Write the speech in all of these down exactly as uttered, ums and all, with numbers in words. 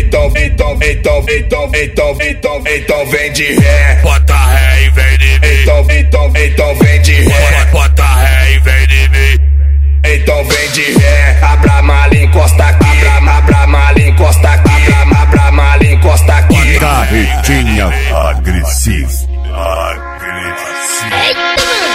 Então, então, então, então, então, então, então vem de ré. Bota ré e vem de mim. Então, então, então vem de ré. Bota ré e vem de mim. Então vem de ré. Abra a mala, encosta aqui. Abra, abra a mala, encosta aqui. Abra, abra a mala, encosta aqui. Carretinha agressiva. Agressiva.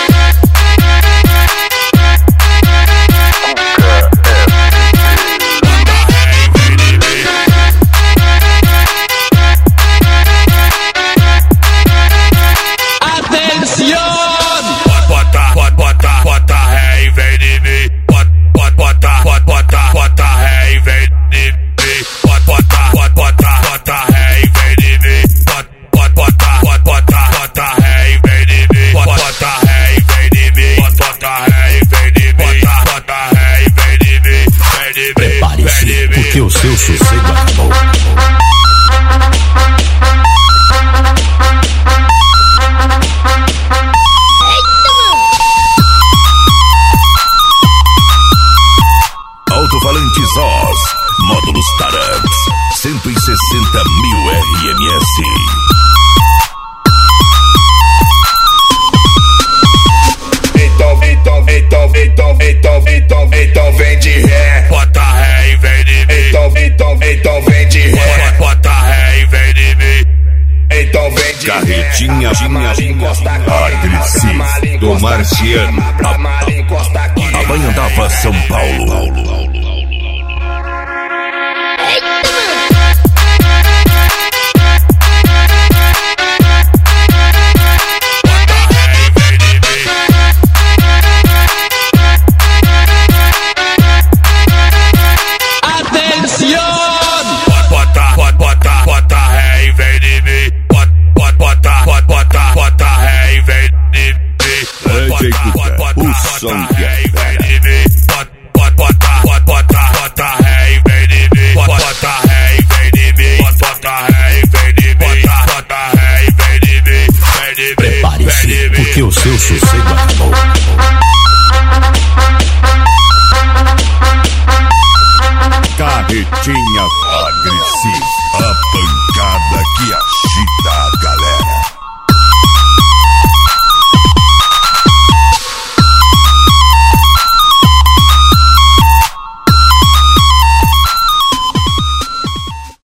Prepare-se, porque o seu sossego acabou. Alto-falantes Oz, módulos Tarax, cento e sessenta mil R M S. Então, então, então, então, então, então, então vem de ré. Bota ré e vem de mim. Então, então, então vem de ré. Bota ré e vem de mim. Então vem de Carretinha agressiva do Marciano. Avanhandava São Paulo. O som que é fera. Bota ré e vem de mim. Bota ré e vem de mim. Bota ré e vem de mim. Bota ré e vem de mim. Prepare-se, porque o seu sossego acabou. Carretinha